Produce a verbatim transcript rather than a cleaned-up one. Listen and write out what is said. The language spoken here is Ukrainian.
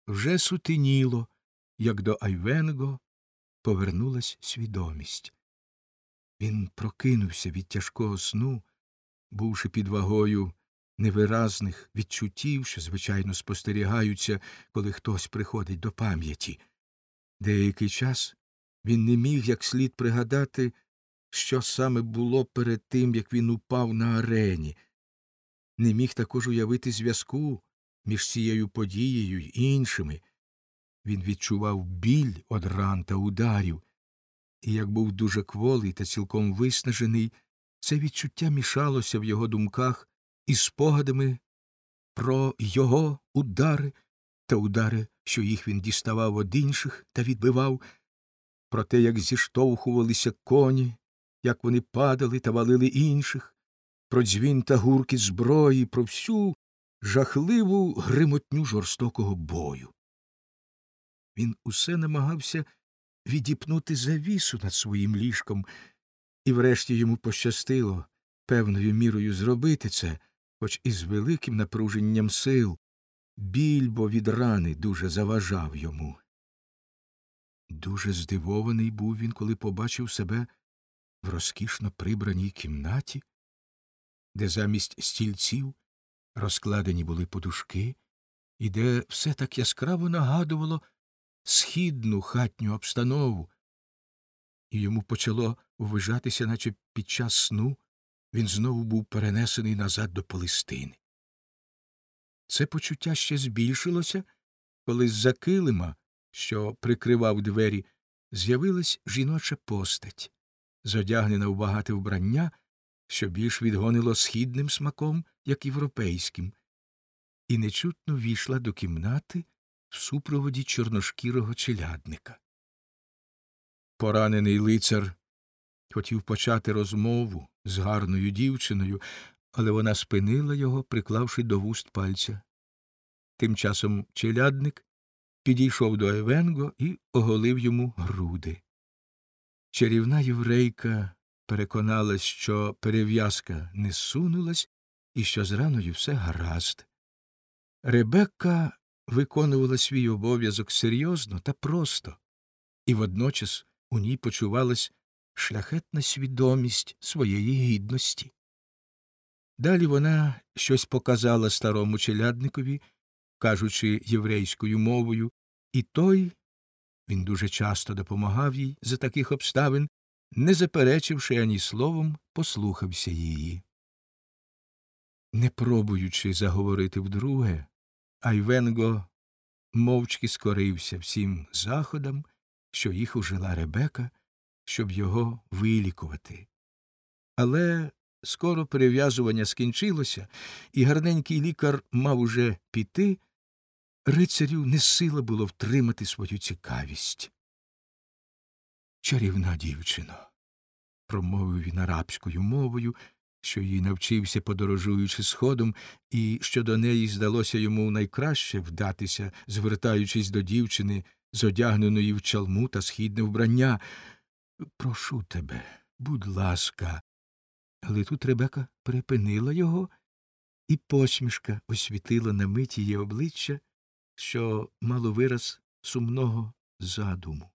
Вже сутеніло, як до Айвенго повернулась свідомість. Він прокинувся від тяжкого сну, бувши під вагою невиразних відчуттів, що, звичайно, спостерігаються, коли хтось приходить до пам'яті. Деякий час він не міг як слід пригадати, що саме було перед тим, як він упав на арені. Не міг також уявити зв'язку між цією подією й іншими. Він відчував біль од ран та ударів, і як був дуже кволий та цілком виснажений, це відчуття мішалося в його думках із спогадами про його удари та удари, що їх він діставав од інших та відбивав, про те, як зіштовхувалися коні, як вони падали та валили інших, про дзвін та гуркіт зброї, про всю жахливу гримотню жорстокого бою. Він усе намагався відіпнути завісу над своїм ліжком, і врешті йому пощастило певною мірою зробити це, хоч і з великим напруженням сил. Біль бо від рани дуже заважав йому. Дуже здивований був він, коли побачив себе в розкішно прибраній кімнаті, де замість стільців розкладені були подушки, і де все так яскраво нагадувало східну хатню обстанову, і йому почало ввижатися, наче під час сну він знову був перенесений назад до Палестини. Це почуття ще збільшилося, коли з-за килима, що прикривав двері, з'явилась жіноча постать, зодягнена в багате вбрання, що більш відгонило східним смаком, як європейським, і нечутно ввійшла до кімнати в супроводі чорношкірого челядника. Поранений лицар хотів почати розмову з гарною дівчиною, але вона спинила його, приклавши до вуст пальця. Тим часом челядник підійшов до Айвенго і оголив йому груди. Чарівна єврейка переконалась, що перев'язка не сунулась і що з раною все гаразд. Ребекка виконувала свій обов'язок серйозно та просто, і водночас у ній почувалась шляхетна свідомість своєї гідності. Далі вона щось показала старому челядникові, кажучи єврейською мовою, і той, він дуже часто допомагав їй за таких обставин, не заперечивши ані словом, послухався її. Не пробуючи заговорити вдруге, Айвенго мовчки скорився всім заходам, що їх ужила Ребека, щоб його вилікувати. Але скоро перев'язування скінчилося, і гарненький лікар мав уже піти, рицарю не сила було втримати свою цікавість. «Чарівна дівчино», – промовив він арабською мовою, що її навчився, подорожуючи сходом, і що до неї здалося йому найкраще вдатися, звертаючись до дівчини, зодягненої в чалму та східне вбрання. «Прошу тебе, будь ласка». Але тут Ребека припинила його, і посмішка освітила на мить її обличчя, що мало вираз сумного задуму.